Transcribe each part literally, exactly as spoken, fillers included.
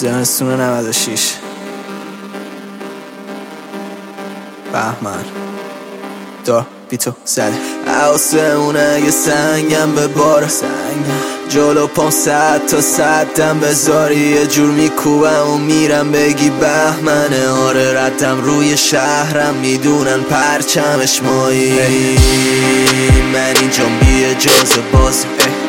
زمستون نود و شش بهمن دار بیتو زده آسمونه یه سنگم به بار جلو پانصد تا صدم بذاری یه جور میکوبم و میرم بگی بهمنه. آره ردم روی شهرم میدونن پرچمش مایی من اینجام بی اجازه بازم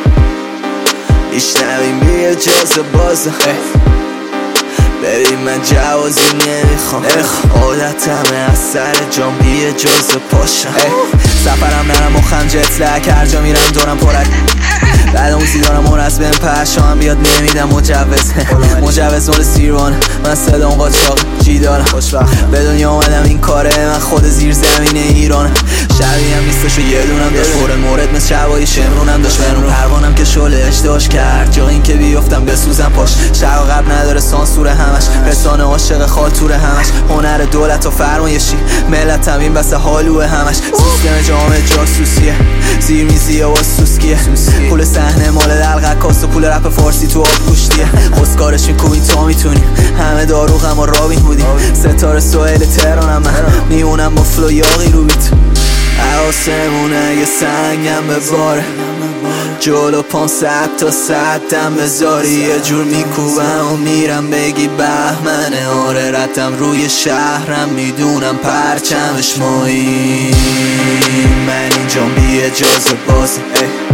میشنویم بی اجازه بازم ببین من جوازی نمیخوام عادتمه از سر جام بی اجازه پاشم سفرم نرم مخم جتلک هر جا میرم دورم پرک بعد موزی دارم اون از بهم پشام بیاد نمیدم مجوز مجوز مال سیروان من صدام قاچاق جی دارم به دنیا اومدم این کاره من خود زیر زمین ایران شبیه هم نیستش و یه دونم داشت مورد مورد مثل شبایی شمرونم داشت برون پروانم که شلش داشت کرد جا این که بیفتم بسوزم پاش شرق قبل نداره سانسور همش رسانه عاشق خاطور همش هنر دولت و فرمایشی ملت هم این بسه حالوه همش سیستم جامعه جاسوسیه زیر میزیه و سوسکیه پول صحنه مال دلقه کاست و پول رپ فارسی تو آب گوشتیه خودکارش میکنی تا میتونی همه داروغم و رابین بودیم ستاره سوهل تهرانم من میمونم با فلو یاقی رو بیت آسمونه یه سنگم به باره جلو پانصد تا صدم بذاری یه جور میکوبم و میرم بگی بهمنه. آره ردم روی شهرم میدونم پرچمش مایی من اینجام بی اجازه بازم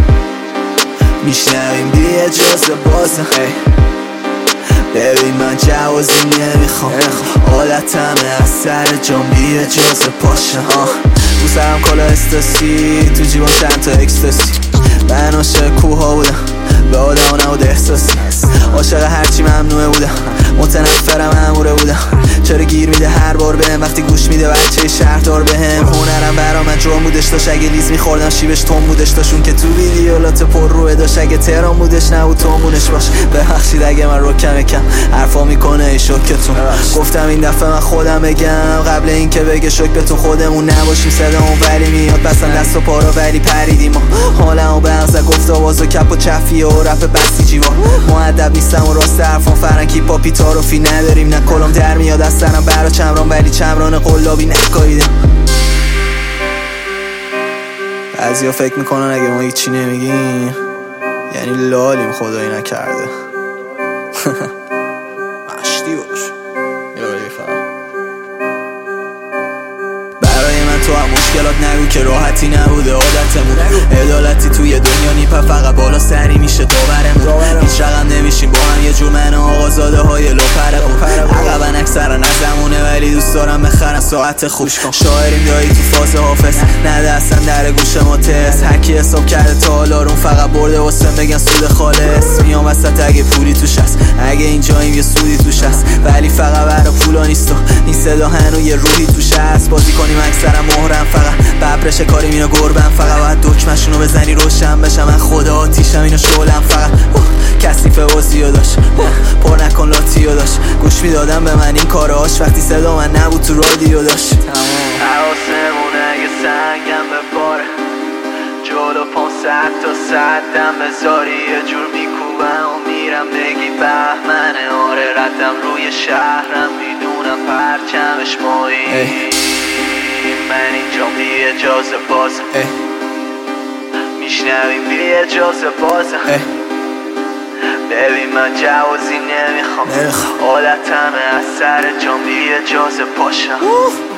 میشنویم بی اجازه بازم ببین من جوازی نمیخوام عادتمه از سر جام بی اجازه پاشم تو سرم کلا استاسی تو جیبم چند تا اکستاسی من عاشق کوها بودم به آدم و نبود احساسی عاشق هرچی ممنوعه بودم متنفرم اموره بودم چرا گیر میده هر بار بهم وقتی گوش میده بچه شهردار بهم هنرم برا من جرم بودش داشت اگه لیز میخوردم شیبش تون بودش داشون که تو ویدیولات پر روه داشت اگه تهران بودش نبود تومونش باش ببخشید اگه من رو کم کم حرفا میکنه ای شکتون گفتم این دفعه من خودم بگم قبل این که بگه شک بتون خودمون نباشیم صدامون ولی میاد بسن دست و پا رو ولی پریدیم و حالمو به اغزه گفت آواز و کپ و چفیه و رپ بسیجی و مؤدب نیستم و راست حرفان فرنکی پاپی تاروفی نداریم نه کلم در میاد از سرم برا چمران ولی چمران قلابی نکاییدم بعضیا فکر میکنن اگه ما هیچی نمیگیم یعنی لالیم خدایی نکرده مشتی باش برای من تو هم مشکلات نگو که راحتی نبوده عادتمون عدالتی توی دنیا نیپه فقط بالا سری میشه داورمون هیچ رقم نمیشیم با هم یه جور من آقازاده های لپره عقبن اکثرا از زمونه ولی دوست دارم بخرم ساعت خوش کن شاعریم دایی تو فاز حافظ نده اصلا در گوش ما تست هرکی حساب کرده تا حالا رون فقط برده واسم بگن سود خالص میام وسط اگه پولی توش هست اگه اینجاییم یه سودی توش هست ولی فقط برا پولا نیست و این صدا هنو یه روحی توش هست بازی کنیم اکثرا مهرم فقط ببرش کاریم اینا گربم فقط باید دکمشونو بزنی روشن بشم من خدا آتیشم اینا شعلم فقط کثیفه واسیو داشت پر نکن لاتیو داشت گوش میدادم به من این کاراش وقتی صدا من نبود تو رادیو داشت حواسمونه یه سنگم به باره جلو پانصد تا صدم بذاری یه جور میکوبم و میرم بگی بهمنه. آره ردم روی شهرم میدونم پرچمش مایی من اینجام بی اجازه بازم میشنویم بی اجازه بازم ببین من جوازی نمیخوام عادتمه از سر جام بی اجازه پاشم